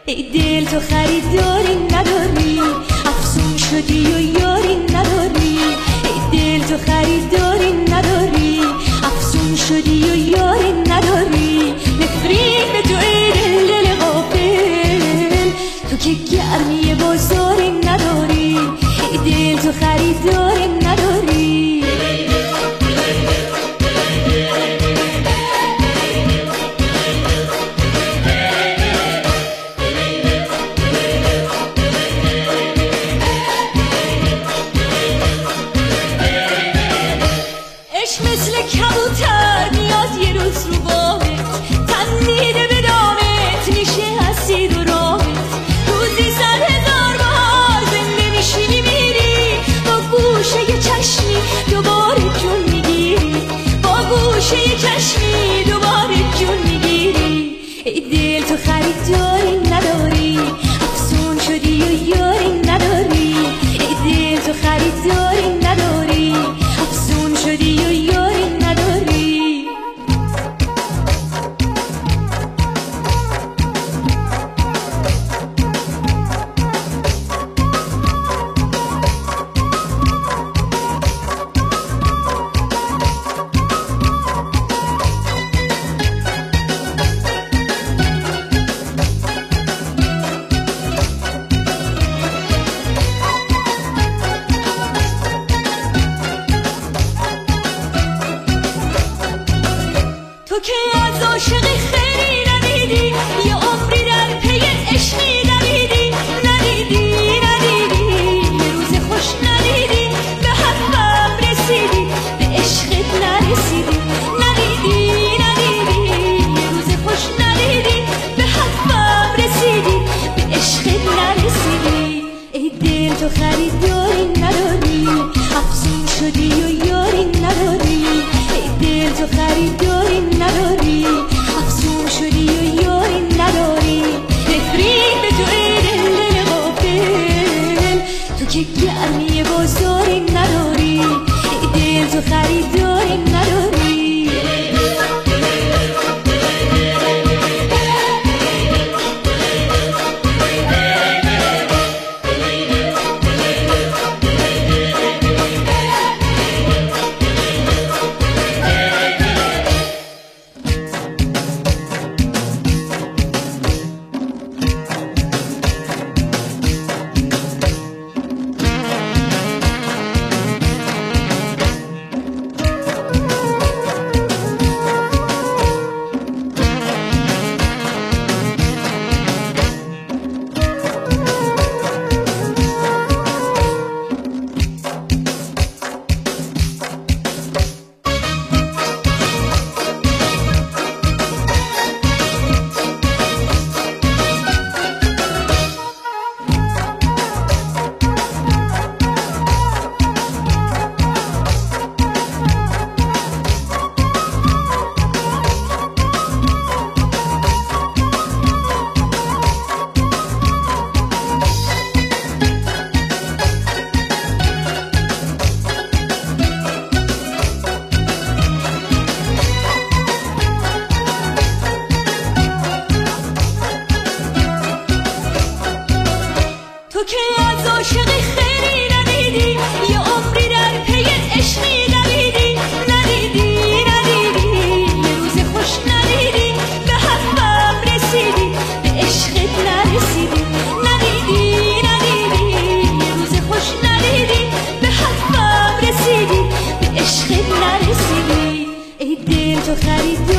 ای دل تو خریداری نداری، افسون شدی و یاری نداری. ای دل تو خریداری نداری، افسون شدی و یاری نداری. نفرین به تو ای دل غافل، تو که گرمی بازاری نداری. ای دل تو خریداری نداری. مثل کبوتر میاد یه روز رو بامت، تن میده به دامت، نشستی دو راهت. روزی 100,000 بار زنده میشی میری، با گوشه یه چشمی دوباره جون میگیری. با گوشه یه چشمی دوباره جون میگیری. ای دل تو خریداری نداری، افسون شدی و یاری نداری. ای دل تو خریداری نداری، افسون شدی و یاری نداری. تو که از عاشقی خیلی ندیدی، یه عمری در پی عشقی دویدی. ندیدی یه روز خوش ندیدی، به حرفم رسیدی به عشقت نرسیدی. ندیدی یه روز خوش ندیدی، به حرفم رسیدی به عشقت نرسیدی. ای دل تو خریداری نداری، افسون شدی و یاری نداری. ای دل تو خریداری نداری، افسون شدی و یاری نداری. نفرین به تو ای دل غافل، تو که گرمی بازاری نداری. ای دل تو خریداری نداری. تو که از عاشقی خیلی ندیدی، یه عمری در پی عشقی دویدی. ندیدی یه روز خوش ندیدی، به حرفم رسیدی به عشقت نرسیدی. ندیدی یه روز خوش ندیدی، به حرفم رسیدی به عشقت نرسیدی. ای دل تو خریداری